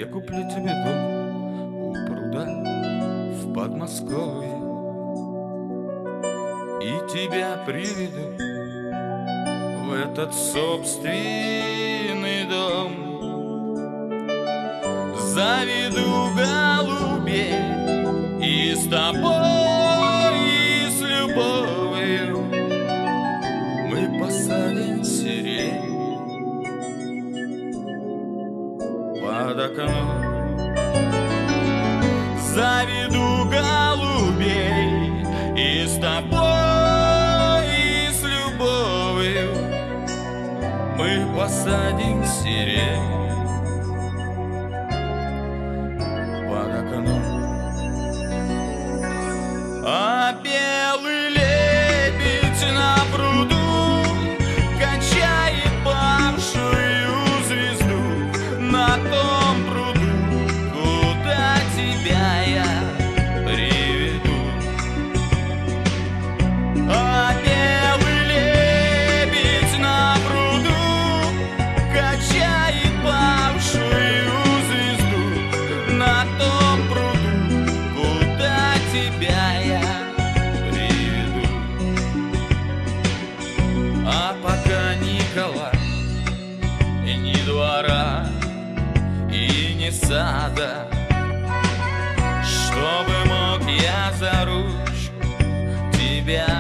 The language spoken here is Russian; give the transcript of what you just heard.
Я куплю тебе дом у пруда в Подмосковье и тебя приведу в этот собственный дом. Заведу голубей и с тобой, и с любовью мы посадим сирень под окном. Заведу голубей и с тобой, и с любовью мы посадим сирень под окном. А белый лебедь на пруду качает павшую звезду на том пруду, куда тебя я приведу. А белый лебедь на пруду качает павшую звезду на том пруду, куда тебя я приведу. А пока Николай ни двора и ни сада, чтобы мог я за ручку тебя